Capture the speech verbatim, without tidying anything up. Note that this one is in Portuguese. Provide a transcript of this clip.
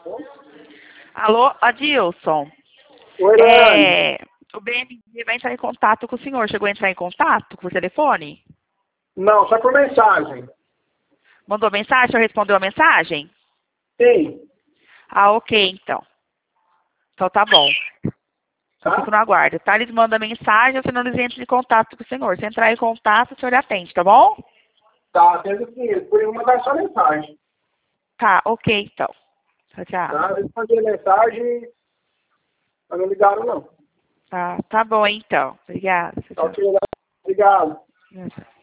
Alô, Adilson. Oi, É, o B M G vai entrar em contato com o senhor. Chegou a entrar em contato com o telefone? Não, só por mensagem. Mandou mensagem? O senhor respondeu a mensagem? Sim. Ah, ok, então. Então tá bom. Eu Tá? fico no aguardo, tá? Eles mandam mensagem, eu finalizo entro em contato com o senhor. Se entrar em contato, o senhor atende, tá bom? Tá, tendo sim. Por eu mandar só mensagem. Tá, ok, então. Tchau, tchau. Tá? Eu respondi a mensagem, mas não ligaram, não. Tá, tá bom, então. Obrigada. Tchau, Tá, tchau. ok, obrigado. Tchau, tchau.